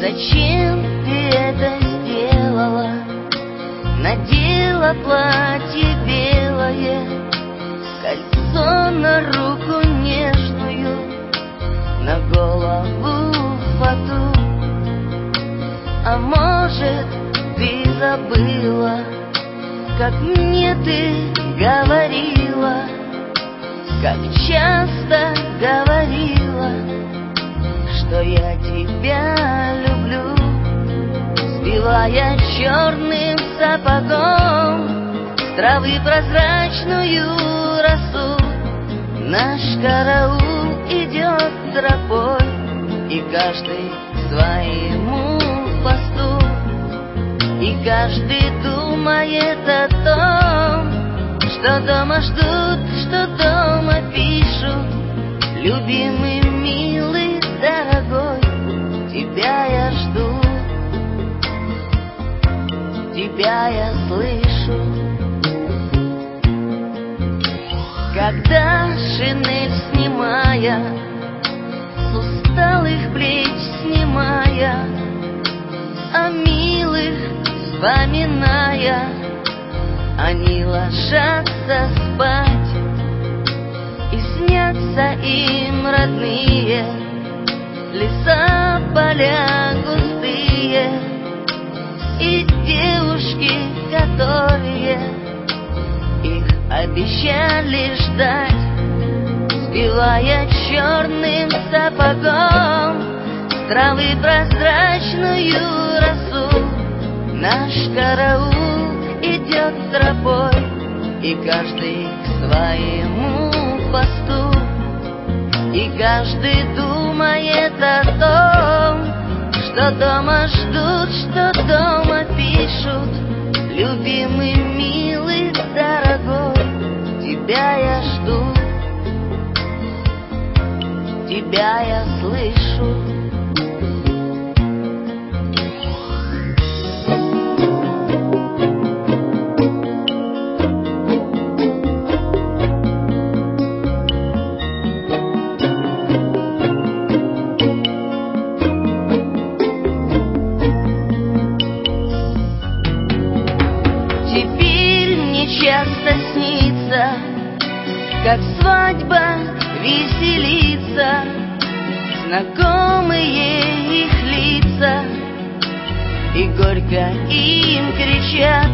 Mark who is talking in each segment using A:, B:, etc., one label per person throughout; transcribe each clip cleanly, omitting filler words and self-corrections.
A: Зачем ты это сделала? Надела платье белое, кольцо на руку нежную, на голову фату. А может, ты забыла, как мне ты говорила, как часто говорила, что я тебя люблю. Сбивая черным сапогом с травы прозрачную росу, наш караул идет тропой, и каждый к своему посту, и каждый думает о том, что дома ждут, что дома пишут. Любимый, милый, дорогой, тебя я жду, тебя я слышу. Когда шинель снимая, с усталых плеч снимая, о милых вспоминая, они ложатся спать, и снятся им родные леса, поля густые, и девушки, которые их обещали ждать. Сбивая черным сапогом с травы прозрачную росу, наш караул идет тропой, и каждый к своему посту, и каждый думает о том, что дома ждут, что дома пишут. Любимый, милый, дорогой, тебя я жду, тебя я слышу. Часто снится, как свадьба веселится, знакомые их лица, и горько им кричат: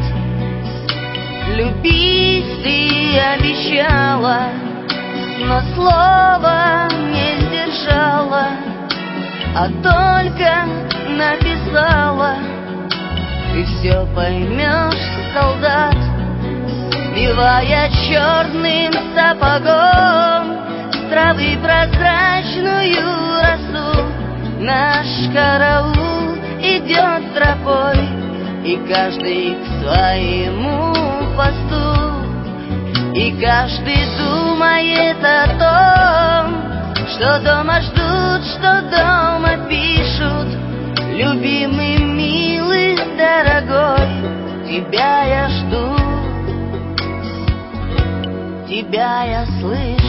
A: любить ты обещала, но слова не сдержала, а только написала. Ты все поймешь, солдат. Сбивая черным сапогом с травы прозрачную росу, наш караул идет тропой, и каждый к своему посту, и каждый думает о том, что дома ждут, что дома пишут. Любимый, милый, дорогой, тебя я жду, тебя я слышу.